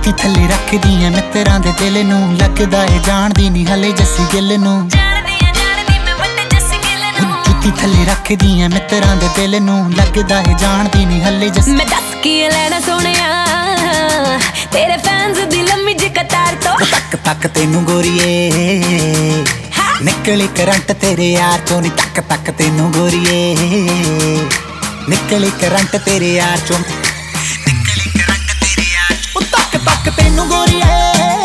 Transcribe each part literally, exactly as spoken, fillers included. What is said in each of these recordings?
जुत्ती थल्ले रखदी ऐ मित्रां दे दिल नूं लगदा ऐ जानदी नी हले जस्सी गिल नूं जुत्ती थल्ले रखदी ऐ मित्रां दे दिल नूं लगदा ऐ जानदी नी हले जस्सी मैं दस की लेना सोहणिया तेरे फैंस दी लम्मी जी कतार तो तक तक तेनू गोरीए निकली करंट तेरे यार चों नी तक तक तेनू गोरीए निकली करंट तेरे यार चों निकली करंट तेरे यार चों तक तक तेनू गोरीए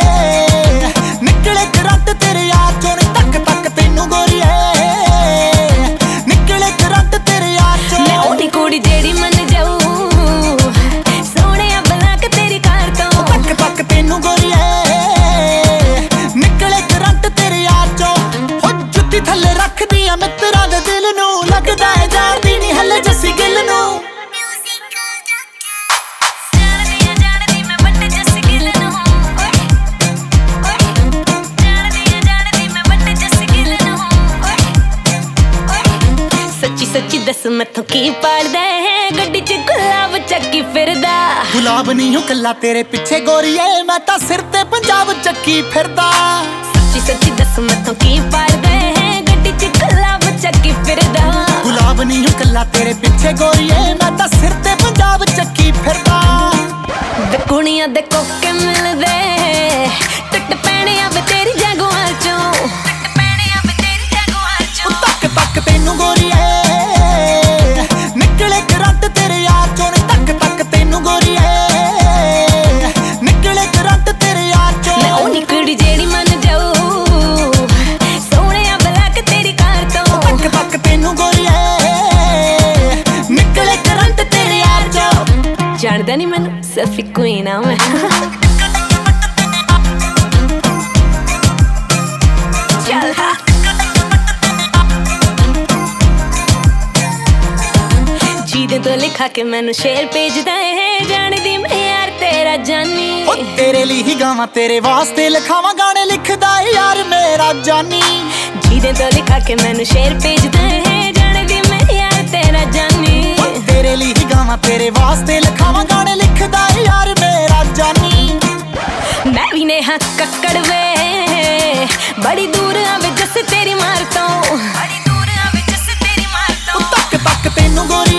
निकले करंट तेरे यार चों नी तक तक तेनू गोरीए निकले करंट तेरे यार चों मैं ओनी कुड़ी जेड़ी मन जाऊं सोहणिया बना के तेरी कार तो तक तक तेनू गोरीए निकले करंट तेरे यार चों हो जुत्ती थल्ले रखदी आ मित्रां दे दिल नूं लगदा ऐ जानदी नी हले जस्सी गिल नूं सच्ची दस मैथों की पाड़दा है गड्डी च गुलाब चक्की फिरदा गुलाब नहीं हूं कल्ला तेरे पीछे गोरीए मैं तां सिर ते पंजाब चक्की फिरदा सच्ची सच्ची दस मैथों की पाड़दा है गड्डी च गुलाब चक्की फिरदा गुलाब नहीं हूं कल्ला तेरे पीछे गोरीए मैं तां सिर ते पंजाब चक्की फिरदा वे कुड़ियां दे कोके मिलदे टुट पैणे आवे तेरी जागुआर चों टुट पैणे आवे तेरी जागुआर चों तक तक तेनू गोरीए निकले करंट तेरे यार चों नी तक तक तेनू गोरीए निकले करंट तेरे यार चों मैं ओनी कुड़ी जेड़ी मन जाऊं सोहणिया बला के तेरी कार तो तक तक तेनू गोरीए निकले करंट तेरे यार चों जानदा नी मैनू सफी क्वीन आ मैं चल हा जीदे तो लिखा के मैनू शेर भेजदा है जानदी मैं यार तेरा जानी ओ तेरे लिए ही गावां तेरे वास्ते लिखावां गाने लिखदा है यार मेरा जानी जीदे तो लिखा के मैनू शेर भेजदा है जानदी मैं यार तेरा जानी ओ तेरे लिए ही गावां तेरे वास्ते लिखावां गाने लिखदा है यार मेरा जानी मैं भी नेहा कक्कड़ वे बड़ी दूर आवे जस तेरी मार तो बड़ी दूर आवे जस तेरी मार तो तक तक तेनू गोरी